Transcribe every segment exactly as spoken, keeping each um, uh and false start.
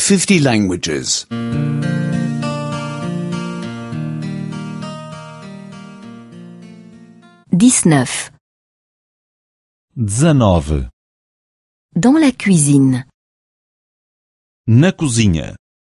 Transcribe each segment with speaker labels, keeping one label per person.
Speaker 1: fifty languages.
Speaker 2: dix-neuf.
Speaker 3: dezenove.
Speaker 2: Dans la cuisine.
Speaker 3: Na cozinha.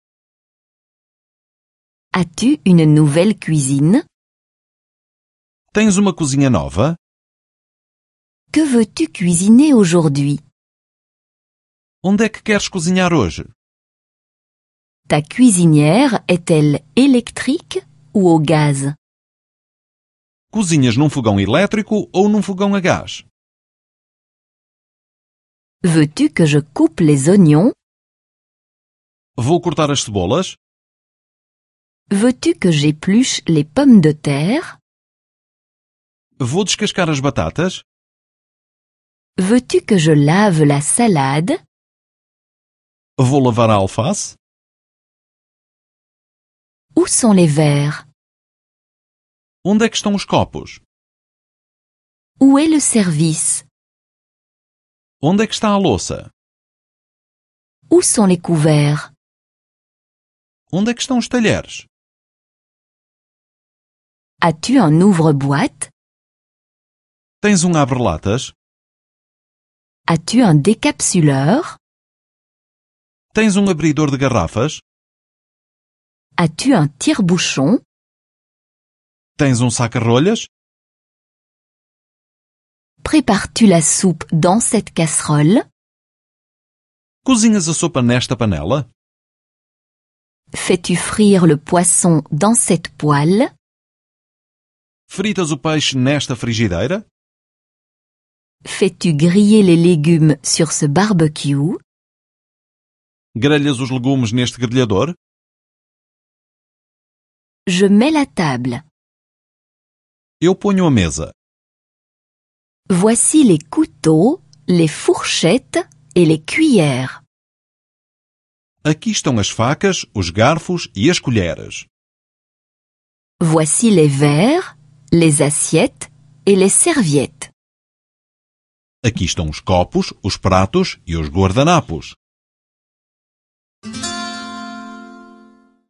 Speaker 2: As-tu une nouvelle cuisine?
Speaker 3: Tens uma cozinha nova?
Speaker 2: Que veux-tu cuisiner aujourd'hui?
Speaker 3: Onde é que queres cozinhar hoje?
Speaker 2: Ta cuisinière est-elle électrique ou au gaz?
Speaker 3: Cozinhas num fogão elétrico ou num fogão a gás?
Speaker 2: Veux-tu que je coupe les oignons?
Speaker 3: Vou cortar as cebolas?
Speaker 2: Veux-tu que j'épluche les pommes de terre?
Speaker 3: Vou descascar as batatas?
Speaker 2: Veux-tu que je lave la salade?
Speaker 3: Vou lavar a alface?
Speaker 2: Où sont les verres?
Speaker 3: Onde é que estão os copos?
Speaker 2: Où est le service?
Speaker 3: Onde é que está a louça?
Speaker 2: Où sont les couverts?
Speaker 3: Onde é que estão os talheres?
Speaker 2: As-tu un ouvre-boîte?
Speaker 3: Tens um abre-latas?
Speaker 2: As-tu un décapsuleur?
Speaker 3: Tens um abridor de garrafas?
Speaker 2: As-tu un tire-bouchon?
Speaker 3: Tens um saca-rolhas?
Speaker 2: Prépares-tu la soupe dans cette casserole?
Speaker 3: Cozinhas a sopa nesta panela?
Speaker 2: Fais-tu frire le poisson dans cette poêle?
Speaker 3: Fritas o peixe nesta frigideira?
Speaker 2: Fais-tu griller les légumes sur ce barbecue?
Speaker 3: Grelhas os legumes neste grelhador?
Speaker 2: Je mets la table.
Speaker 3: Eu ponho a mesa.
Speaker 2: Voici les couteaux, les fourchettes et les cuillères.
Speaker 3: Aqui estão as facas, os garfos e as colheres.
Speaker 2: Voici les verres, les assiettes et les serviettes.
Speaker 3: Aqui estão os copos, os pratos e os guardanapos.